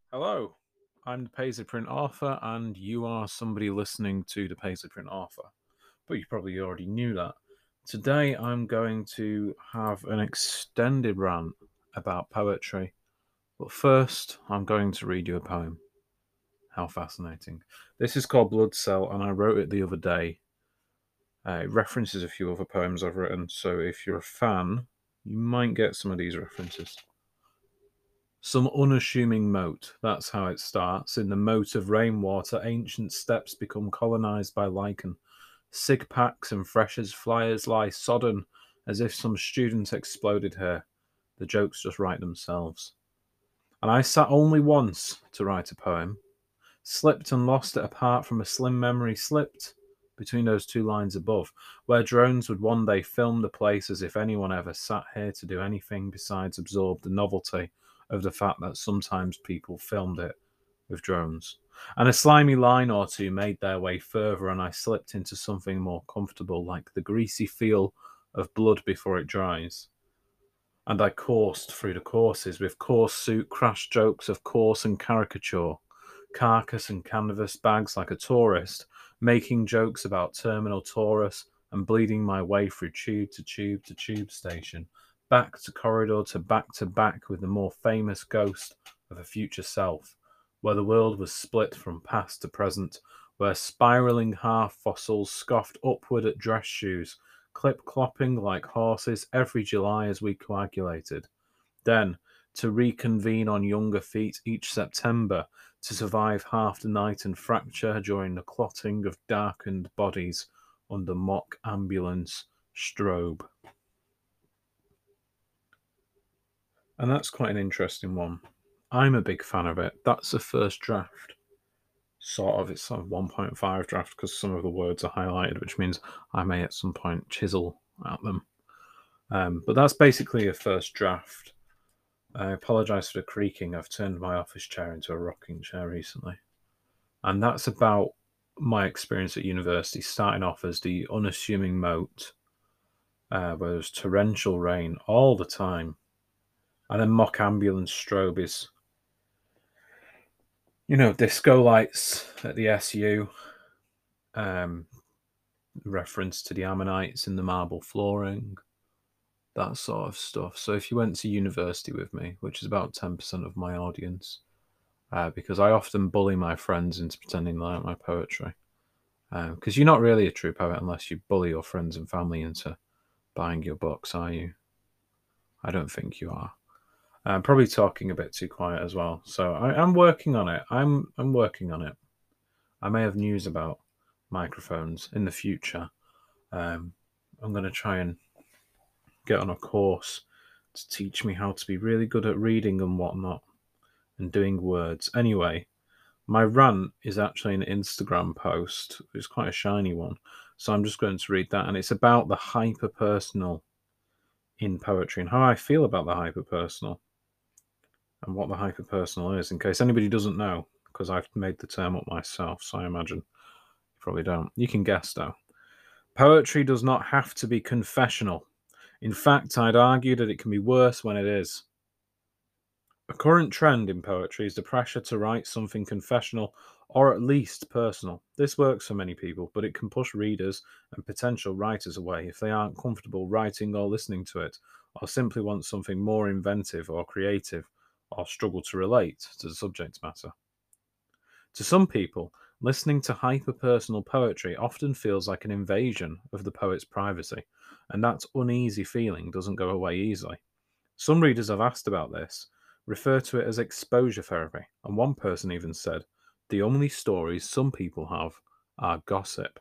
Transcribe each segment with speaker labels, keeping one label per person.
Speaker 1: Hello, I'm the Paisley Print author, and you are somebody listening to the Paisley Print author. But you probably already knew that. Today, I'm going to have an extended rant about poetry. But first, I'm going to read you a poem. How fascinating. This is called Blood Cell, and I wrote it the other day. It references a few other poems I've written, so if you're a fan, you might get some of these references. Some unassuming moat, that's how it starts. In the moat of rainwater, ancient steps become colonized by lichen. Sig packs and freshers flyers lie sodden as if some student exploded here. The jokes just write themselves. And I sat only once to write a poem. Slipped and lost it apart from a slim memory slipped between those two lines above, where drones would one day film the place as if anyone ever sat here to do anything besides absorb the novelty of the fact that sometimes people filmed it with drones. And a slimy line or two made their way further, and I slipped into something more comfortable, like the greasy feel of blood before it dries. And I coursed through the courses with coarse suit, crash jokes of coarse and caricature, carcass and canvas bags like a tourist, making jokes about Terminal Taurus and bleeding my way through tube to tube to tube station, back to back with the more famous ghost of a future self, where the world was split from past to present, where spiraling half fossils scoffed upward at dress shoes, clip clopping like horses every July as we coagulated. Then, to reconvene on younger feet each September, to survive half the night and fracture during the clotting of darkened bodies under mock ambulance strobe. And that's quite an interesting one. I'm a big fan of it. That's the first draft. Sort of, it's a 1.5 draft because some of the words are highlighted, which means I may at some point chisel at them. But that's basically a first draft. I apologise for the creaking. I've turned my office chair into a rocking chair recently. And that's about my experience at university, starting off as the unassuming moat, where there's torrential rain all the time. And then mock ambulance strobe is, disco lights at the SU, um, reference to the ammonites in the marble flooring, that sort of stuff. So if you went to university with me, which is about 10% of my audience, because I often bully my friends into pretending they like my poetry. Because you're not really a true poet unless you bully your friends and family into buying your books, are you? I don't think you are. I'm probably talking a bit too quiet as well, so I'm working on it. I'm working on it. I may have news about microphones in the future. I'm going to try and get on a course to teach me how to be really good at reading and whatnot and doing words. Anyway, my rant is actually an Instagram post. It's quite a shiny one. So I'm just going to read that. And it's about the hyper personal in poetry and how I feel about the hyper personal and what the hyper personal is, in case anybody doesn't know, because I've made the term up myself. So I imagine you probably don't. You can guess though. Poetry does not have to be confessional. In fact, I'd argue that it can be worse when it is. A current trend in poetry is the pressure to write something confessional or at least personal. This works for many people, but it can push readers and potential writers away if they aren't comfortable writing or listening to it, or simply want something more inventive or creative, or struggle to relate to the subject matter. To some people, listening to hyper-personal poetry often feels like an invasion of the poet's privacy, and that uneasy feeling doesn't go away easily. Some readers I've asked about this refer to it as exposure therapy, and one person even said, the only stories some people have are gossip.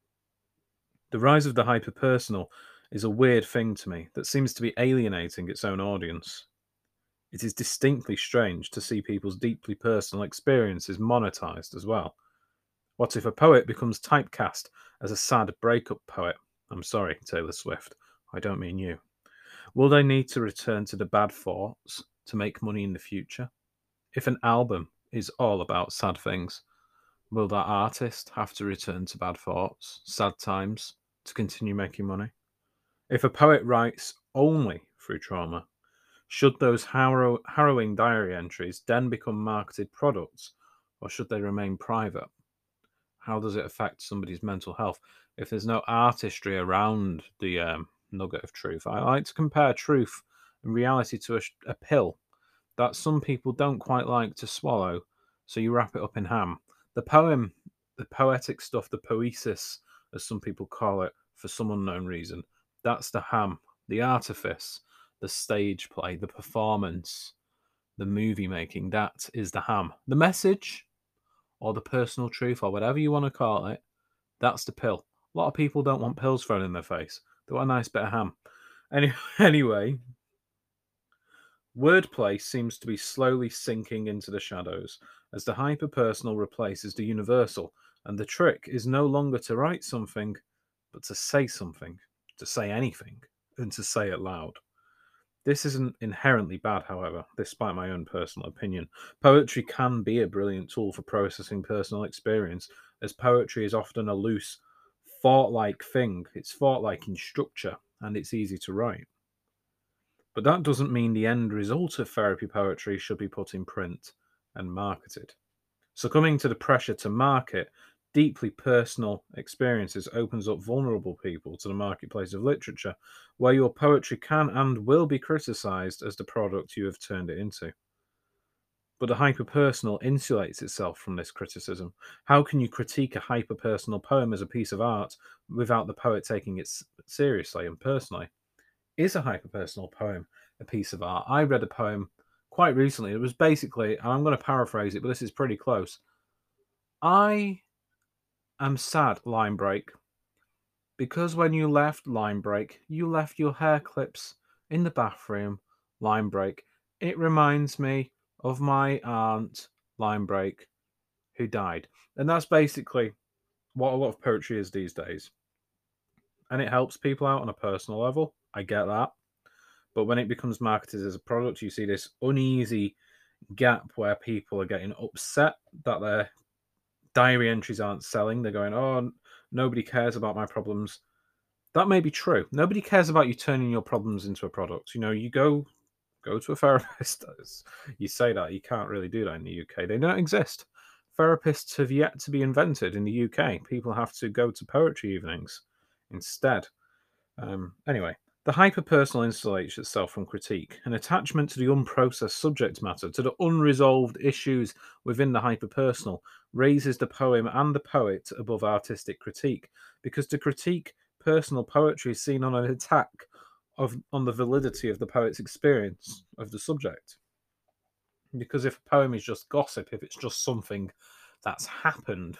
Speaker 1: The rise of the hyperpersonal is a weird thing to me that seems to be alienating its own audience. It is distinctly strange to see people's deeply personal experiences monetized as well. What if a poet becomes typecast as a sad breakup poet? I'm sorry, Taylor Swift, I don't mean you. Will they need to return to the bad thoughts to make money in the future? If an album is all about sad things, will that artist have to return to bad thoughts, sad times, to continue making money? If a poet writes only through trauma, Should those harrowing diary entries then become marketed products, or should they remain private? How does it affect somebody's mental health? If there's no artistry around the nugget of truth, I like to compare truth and reality to a pill that some people don't quite like to swallow, so you wrap it up in ham. The poem, the poetic stuff, the poesis, as some people call it, for some unknown reason, that's the ham, the artifice, the stage play, the performance, the movie making, that is the ham. The message, or the personal truth, or whatever you want to call it, that's the pill. A lot of people don't want pills thrown in their face. They want a nice bit of ham. Anyway, wordplay seems to be slowly sinking into the shadows as the hyperpersonal replaces the universal, and the trick is no longer to write something, but to say anything, and to say it loud. This isn't inherently bad, however, despite my own personal opinion. Poetry can be a brilliant tool for processing personal experience, as poetry is often a loose, thought-like thing. It's thought-like in structure, and it's easy to write. But that doesn't mean the end result of therapy poetry should be put in print and marketed. Succumbing to the pressure to market deeply personal experiences opens up vulnerable people to the marketplace of literature, where your poetry can and will be criticised as the product you have turned it into. But the hyperpersonal insulates itself from this criticism. How can you critique a hyperpersonal poem as a piece of art without the poet taking it seriously and personally? Is a hyperpersonal poem a piece of art? I read a poem quite recently. It was basically, and I'm going to paraphrase it, but this is pretty close. I am sad, line break, because when you left, line break, you left your hair clips in the bathroom, line break. It reminds me of my aunt, line break, who died. And that's basically what a lot of poetry is these days. And it helps people out on a personal level. I get that. But when it becomes marketed as a product, you see this uneasy gap where people are getting upset that their diary entries aren't selling. They're going, oh, nobody cares about my problems. That may be true. Nobody cares about you turning your problems into a product. You know, you go to a therapist. You say that. You can't really do that in the UK. They don't exist. Therapists have yet to be invented in the UK. People have to go to poetry evenings instead. Anyway, the hyperpersonal insulates itself from critique. An attachment to the unprocessed subject matter, to the unresolved issues within the hyperpersonal, raises the poem and the poet above artistic critique, because to critique personal poetry is seen on an attack on the validity of the poet's experience of the subject. Because if a poem is just gossip, if it's just something that's happened,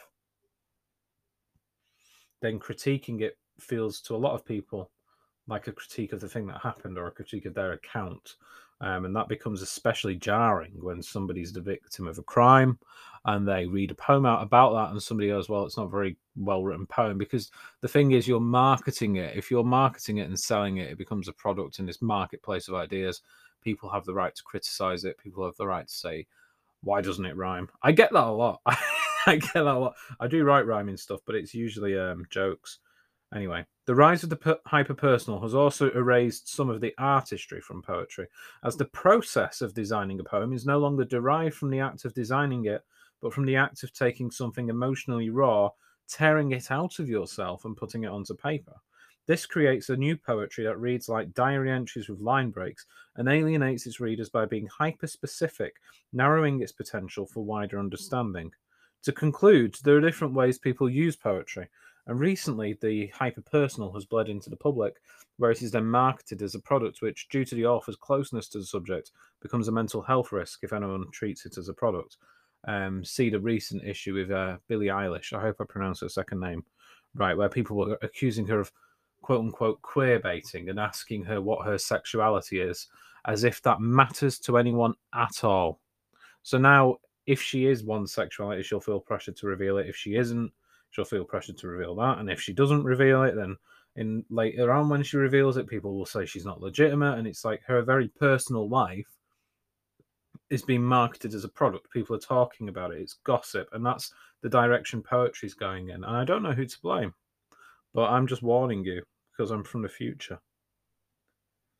Speaker 1: then critiquing it feels to a lot of people like a critique of the thing that happened or a critique of their account. And that becomes especially jarring when somebody's the victim of a crime and they read a poem out about that and somebody goes, well, it's not a very well written poem, because the thing is, you're marketing it. If you're marketing it and selling it, it becomes a product in this marketplace of ideas. People have the right to criticize it. People have the right to say, why doesn't it rhyme? I get that a lot. I get that a lot. I do write rhyming stuff, but it's usually jokes. Anyway, the rise of the hyperpersonal has also erased some of the artistry from poetry, as the process of designing a poem is no longer derived from the act of designing it, but from the act of taking something emotionally raw, tearing it out of yourself and putting it onto paper. This creates a new poetry that reads like diary entries with line breaks and alienates its readers by being hyper-specific, narrowing its potential for wider understanding. To conclude, there are different ways people use poetry, and recently the hyperpersonal has bled into the public, where it is then marketed as a product which, due to the author's closeness to the subject, becomes a mental health risk if anyone treats it as a product. See the recent issue with Billie Eilish, I hope I pronounced her second name right, where people were accusing her of quote unquote queer baiting and asking her what her sexuality is, as if that matters to anyone at all. So now, if she is one sexuality, she'll feel pressure to reveal it. If she isn't, she'll feel pressure to reveal that. And if she doesn't reveal it, then in later on when she reveals it, people will say she's not legitimate. And it's like her very personal life is being marketed as a product. People are talking about it. It's gossip. And that's the direction poetry's going in. And I don't know who to blame, but I'm just warning you because I'm from the future.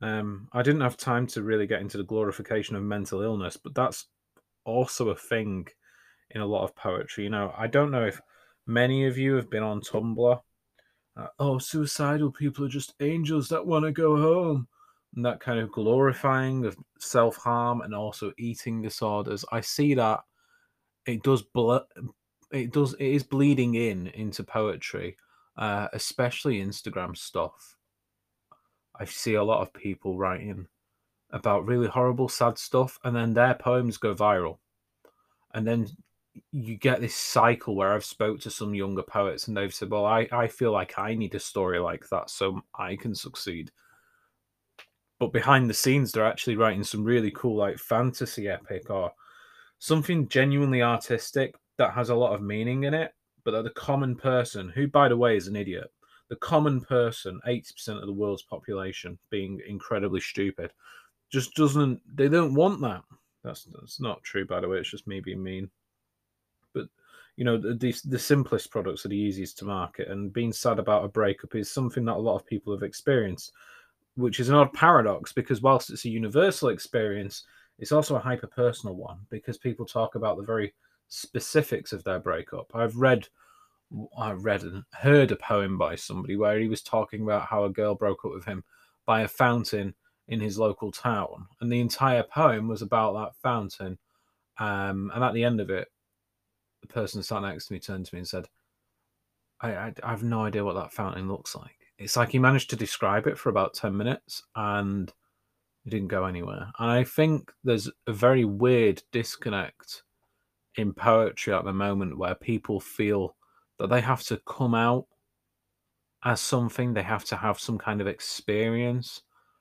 Speaker 1: I didn't have time to really get into the glorification of mental illness, but that's also a thing in a lot of poetry. I don't know if many of you have been on Tumblr. Oh, suicidal people are just angels that want to go home. And that kind of glorifying of self harm and also eating disorders. I see that it does it is bleeding into poetry, especially Instagram stuff. I see a lot of people writing about really horrible, sad stuff, and then their poems go viral. And then you get this cycle where I've spoke to some younger poets and they've said, well, I feel like I need a story like that so I can succeed. But behind the scenes, they're actually writing some really cool, like fantasy epic or something genuinely artistic that has a lot of meaning in it, but that the common person, who, by the way, is an idiot, the common person, 80% of the world's population being incredibly stupid, just doesn't, they don't want that. That's not true, by the way. It's just me being mean. But the simplest products are the easiest to market, and being sad about a breakup is something that a lot of people have experienced, which is an odd paradox because whilst it's a universal experience, it's also a hyper personal one because people talk about the very specifics of their breakup. I read and heard a poem by somebody where he was talking about how a girl broke up with him by a fountain in his local town, and the entire poem was about that fountain. And at the end of it, the person sat next to me turned to me and said, I have no idea what that fountain looks like. It's like he managed to describe it for about 10 minutes and it didn't go anywhere. And I think there's a very weird disconnect in poetry at the moment where people feel that they have to come out as something, they have to have some kind of experience.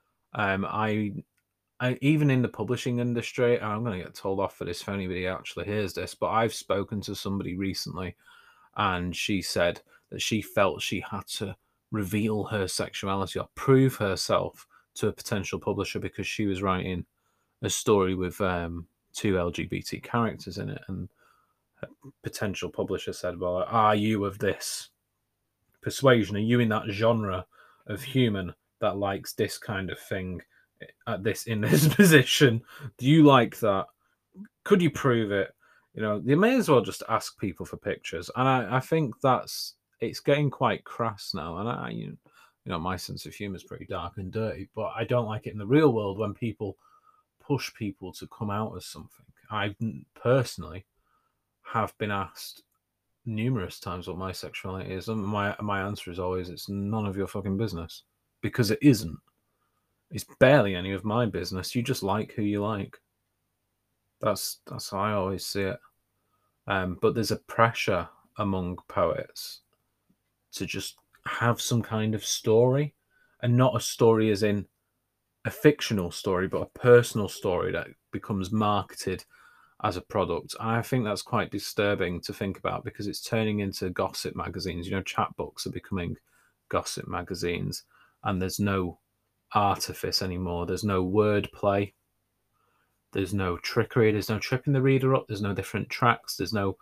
Speaker 1: I even in the publishing industry, and I'm going to get told off for this if anybody actually hears this, but I've spoken to somebody recently and she said that she felt she had to reveal her sexuality or prove herself to a potential publisher because she was writing a story with two LGBT characters in it, and a potential publisher said, "Well, are you of this persuasion? Are you in that genre of human that likes this kind of thing at this in this position? Do you like that? Could you prove it?" They may as well just ask people for pictures, and I think it's getting quite crass now. And my sense of humor is pretty dark and dirty, but I don't like it in the real world when people push people to come out as something. I personally have been asked numerous times what my sexuality is, and my answer is always it's none of your fucking business because it isn't. It's barely any of my business. You just like who you like. That's how I always see it. But there's a pressure among poets to just have some kind of story, and not a story as in a fictional story, but a personal story that becomes marketed as a product. And I think that's quite disturbing to think about because it's turning into gossip magazines. Chat books are becoming gossip magazines, and there's no artifice anymore. There's no wordplay. There's no trickery. There's no tripping the reader up. There's no different tracks. There's no.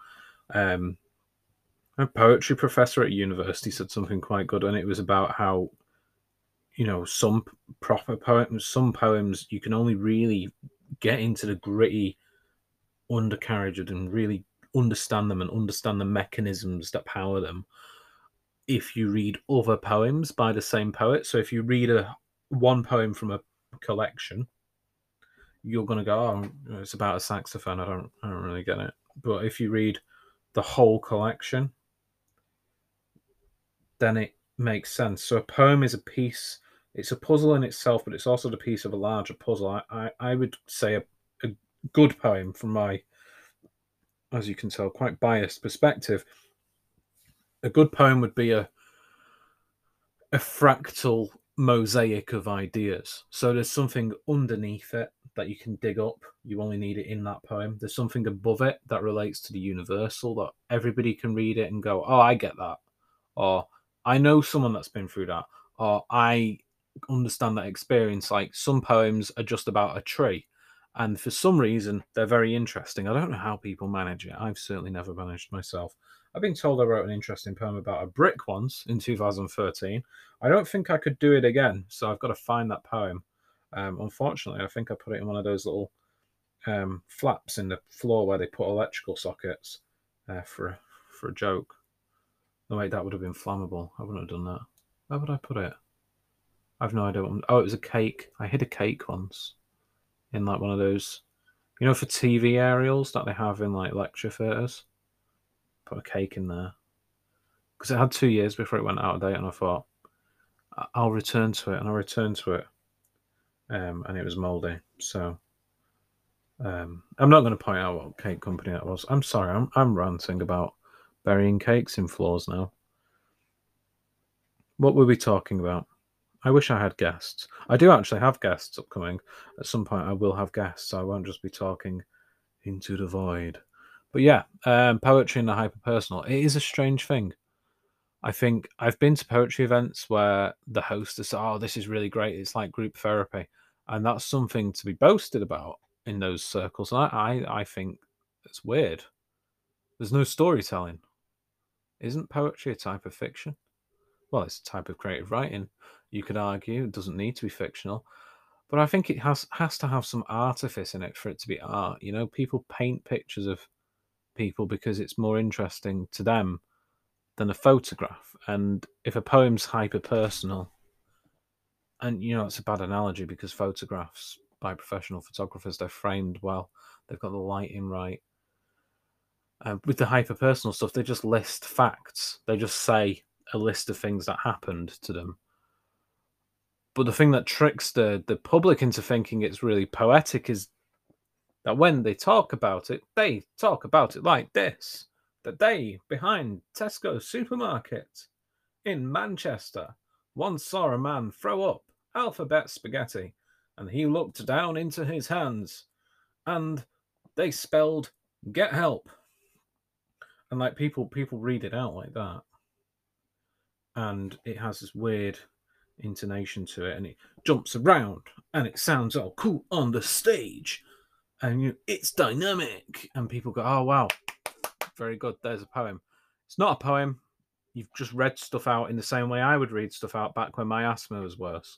Speaker 1: A poetry professor at university said something quite good, and it was about how some proper poems, some poems, you can only really get into the gritty undercarriage of them, really understand them and understand the mechanisms that power them if you read other poems by the same poet. So if you read one poem from a collection, you're going to go, oh, it's about a saxophone. I don't really get it. But if you read the whole collection, then it makes sense. So a poem is a piece. It's a puzzle in itself, but it's also the piece of a larger puzzle. I would say a good poem, from my, as you can tell, quite biased perspective, a good poem would be a fractal mosaic of ideas. So there's something underneath it that you can dig up. You only need it in that poem. There's something above it that relates to the universal that everybody can read it and go, oh, I get that. Or I know someone that's been through that. Or I understand that experience. Like some poems are just about a tree. And for some reason, they're very interesting. I don't know how people manage it. I've certainly never managed myself. I've been told I wrote an interesting poem about a brick once in 2013. I don't think I could do it again, so I've got to find that poem. Unfortunately, I think I put it in one of those little flaps in the floor where they put electrical sockets for a joke. No, wait, that would have been flammable. I wouldn't have done that. Where would I put it? I've no idea. Oh, it was a cake. I hid a cake once in like one of those, for TV aerials that they have in like lecture theatres. Put a cake in there because it had 2 years before it went out of date, and I thought I'll return to it, and I returned to it, and it was mouldy. So I'm not going to point out what cake company that was. I'm sorry. I'm ranting about burying cakes in floors now. What were we talking about? I wish I had guests. I do actually have guests upcoming. At some point, I will have guests. I won't just be talking into the void. But yeah, poetry and the hyperpersonal. It is a strange thing. I think I've been to poetry events where the host has said, "Oh, this is really great. It's like group therapy," and that's something to be boasted about in those circles. And I think it's weird. There's no storytelling. Isn't poetry a type of fiction? Well, it's a type of creative writing. You could argue it doesn't need to be fictional, but I think it has to have some artifice in it for it to be art. People paint pictures of people because it's more interesting to them than a photograph. And if a poem's hyper personal, and it's a bad analogy because photographs by professional photographers, they're framed well, they've got the lighting right. With the hyper personal stuff, they just list facts. They just say a list of things that happened to them. But the thing that tricks the public into thinking it's really poetic is that when they talk about it like this. The day behind Tesco supermarket in Manchester once saw a man throw up alphabet spaghetti, and he looked down into his hands, and they spelled "get help." And like people read it out like that, and it has this weird intonation to it, and it jumps around, and it sounds all cool on the stage, and it's dynamic, and people go, "Oh wow, very good. There's a poem." It's not a poem. You've just read stuff out in the same way I would read stuff out back when my asthma was worse.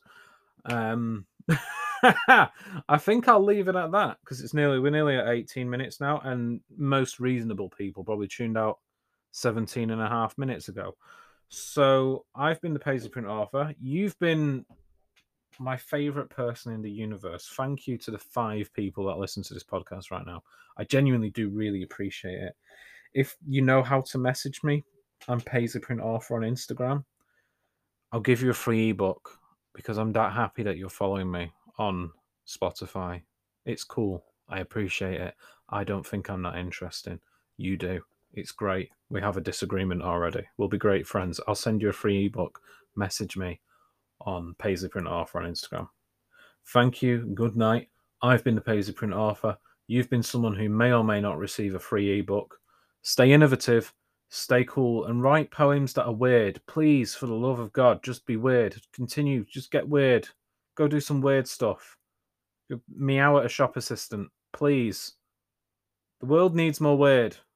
Speaker 1: I think I'll leave it at that because we're nearly at 18 minutes now, and most reasonable people probably tuned out 17 and a half minutes ago. So I've been the Paisley Print author. You've been my favorite person in the universe. Thank you to the 5 people that listen to this podcast right now. I genuinely do really appreciate it. If you know how to message me, I'm Paisley Print author on Instagram. I'll give you a free ebook because I'm that happy that you're following me on Spotify. It's cool. I appreciate it. I don't think I'm that interesting. You do. It's great. We have a disagreement already. We'll be great friends. I'll send you a free ebook. Message me on Paisley Print author on Instagram. Thank you. Good night. I've been the Paisley Print author. You've been someone who may or may not receive a free ebook. Stay innovative. Stay cool and write poems that are weird. Please, for the love of God, just be weird. Continue. Just get weird. Go do some weird stuff. Meow at a shop assistant. Please. The world needs more weird.